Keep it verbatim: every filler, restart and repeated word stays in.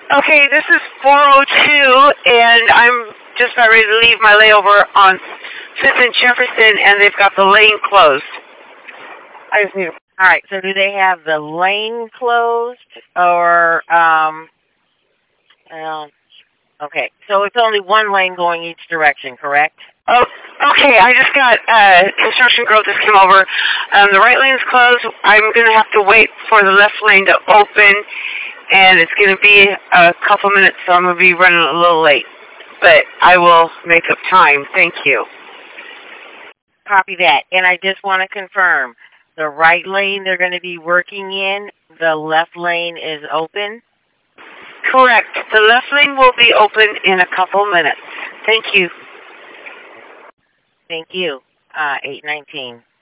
Okay, this is four oh two, and I'm just about ready to leave my layover on fifth and Jefferson, and they've got the lane closed. I just need. All right. So do they have the lane closed or um? Well, okay. So it's only one lane going each direction, correct? Oh, okay. I just got uh, construction girl just came over. Um, the right lane's closed. I'm gonna have to wait for the left lane to open, and it's gonna be a couple minutes, so I'm gonna be running a little late. But I will make up time. Thank you. Copy that. And I just want to confirm the right lane they're going to be working in. The left lane is open. Correct. The left lane will be open in a couple minutes. Thank you. Thank you. Uh, eight nineteen.